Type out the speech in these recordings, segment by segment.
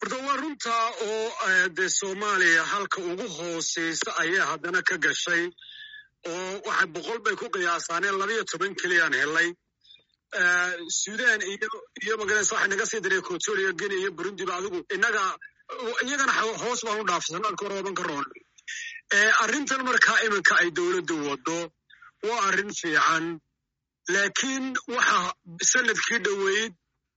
horta waa runtaa oo dee Soomaaliya halka ugu hooseysa ayaa haddana ka gashay oo waxay 100 bay ku qiyaasaaneen 12 kilyan helay Sudan iyo magaalada waxa naga sii diray Equatorial Guinea iyo Burundi ba adigu iyagana hoos baan u dhaafsan alka rooban ka roon arrintan markaa iminka ay dawladdu wado waa arrin fiican laakiin waxa sanadkii dhaweyd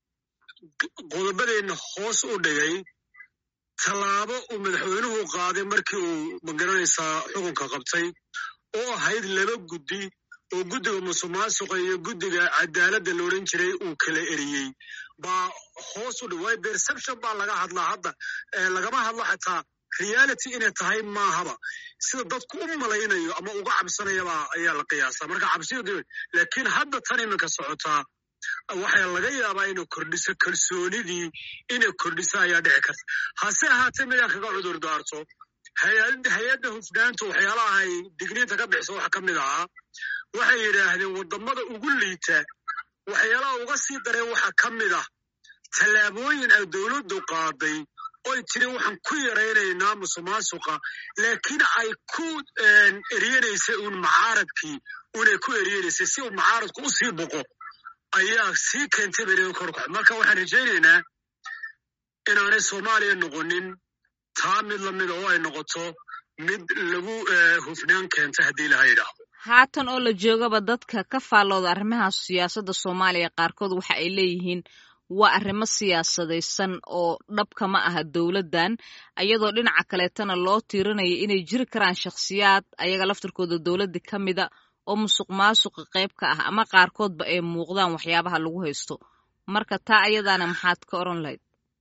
qodobadeena hoos u dhigay talaabo uu madaxweynuhu qaaday markii uu magaranaysaa xukunka qabtay oo ahayd 2 guddi oo guddiga musuqmaasuqa iyo guddiga cadaaladda la oran jiray uu kala eriyey baa hoos u dhigay perception baa laga hadlaa hadda lagama hadlo xataa reality inay tahay maahaba sida dadku u malaynayo ama uga cabsanayaba ayaa la qiyaasaa marka cabsidu laakiin hadda tan iminka socotaa waxay laga yaabaa inuu kordhiso kalsoonidii inay kordhiso ayaa dhici karta hase ahaatee midaan kaga cudur daarto hay-adda hufnaanta waxyaalaha ay digniinta ka bixiso waxa ka mid ahaa waxay yidhaahdeen waddamada ugu liita waxyaalaha uga sii dareen waxa ka mid ah tallaabooyin ay dawladdu qaaday oy tiri waxaan ku yaraynaynaa musuqmaasuqa laakiin ay ku eriyanaysay uun mucaaradkii unay ku eriyanaysay si uu mucaaradku u sii boqo ayaa sii keentay bereen korkoc marka waxaan rajaynaynaa inaanay Soomaaliya noqonin taa mid lamid oo ay noqoto mid lagu hufnaan keenta haddii la yidhaahdo haatan oo la joogaba dadka ka faallooda arrimaha siyaasadda Soomaaliya qaarkood waxa ay leeyihiin waa arrimo siyaasadaysan oo dhabka ma aha dawladdan iyadoo dhinaca kaleetana loo tiirinayo inay jiri karaan shakhsiyaad ayaga laftirkooda dawladda ka mida oo musuqmaasuqa qayb ka ah ama qaarkoodba ay muuqdaan waxyaabaha lagu haysto marka taa ayadaana maxaad ka oran lahayd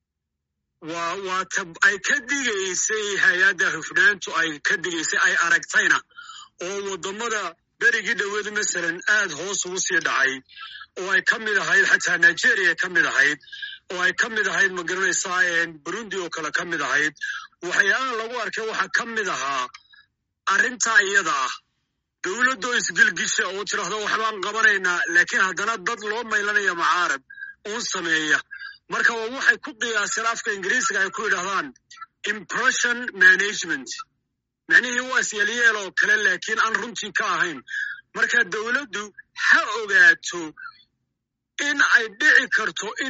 waa ay ka digaysay hay-adda hufnaantu ay ka digaysay ay aragtayna oo waddamada berigii dhaweed masalan aad hoos ugu sii dhacay oo ay ka mid ahayd xataa Nigeria ka mid ahayd oo ay ka mid ahayd magaranaysaa Burundi oo kale ka mid ahayd waxyaalaha lagu arkay waxa ka mid ahaa arrintaa iyada ah dawladdu isgilgisha oo tiraahdo waxbaan qabanaynaa laakiin haddana dad loo maylanaya mucaarad oo sameeya marka waxay ku qiyaaseen afka Ingiriisiga ay ku yidhaahdaan impression management macnihii waa siyaaliyeelo kale laakiin aan runtii ka ahayn marka dawladdu ha ogaato in ay dhici karto in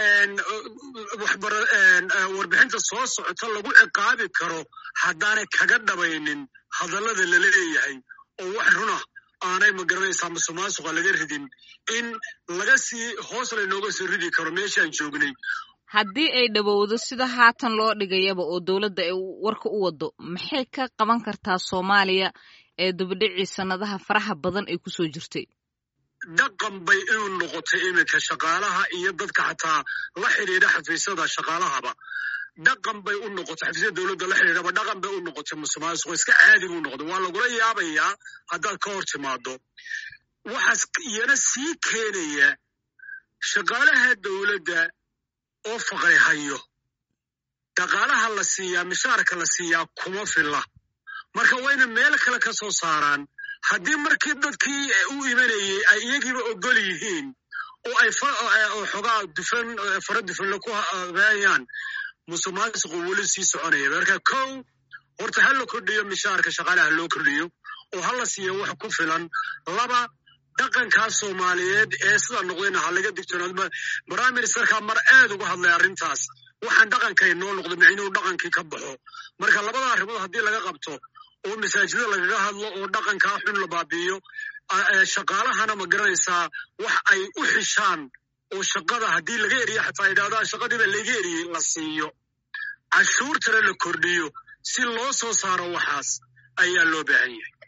warbixinta soo socota lagu ciqaabi karo haddaanay kaga dhabaynin hadallada la leeyahay oo wax runa aanay magaranaysaa musuqmaasuqa laga ridin in laga sii hoos laynooga soo ridi karo meeshaan joognay haddii ay dhawowdo sida haatan loo dhigayaba oo dawladda ay warka u wado maxay ka qaban kartaa Soomaaliya ee dibadhicii sanadaha faraha badan ay ku soo jirtay dhaqan bay inuu noqotay iminka shaqaalaha iyo dadka xataa la xidhiidha xafiisyada shaqaalahaba dhaqan bay u noqotay xafiisyada dawladda la xidhiidhaba dhaqan bay u noqotay musuqmaasuq iska caadi buu noqday waa lagula yaabayaa haddaad ka hor timaado waxaas iyana sii keenaya shaqaalaha dawladda oo faqri hayo dhaqaalaha la siiyaa mishaarka la siiyaa kuma filla marka wayna meel kale ka soo saaraan haddii markii dadkii u imanayay ay iyagiiba ogol yihiin oo ay xogaa dufan fara dufan ku habeeyaan musuqmaasuqu weli sii soconaya marka kow horta ha la kordhiyo mishaarka shaqaalaha loo kordhiyo oo ha la siiyo wax ku filan laba dhaqankaa Soomaaliyeed ee sida noqdayna ha laga digtoonaado Prime Ministerka mar aad uga hadlay arrintaas waxaan dhaqankay noo noqday inuu dhaqankii ka baxo marka labada arrimood haddii laga qabto oo masaajidada lagaga hadlo oo dhaqankaa xun la baabi'iyo shaqaalahana ma garanaysaa wax ay u xishaan oo shaqada haddii laga eriyo xataa yidhahdaan shaqadiiba laga eriyey la siiyo cashuurtana la kordhiyo si loo soo saaro waxaas ayaa loo baahan yahay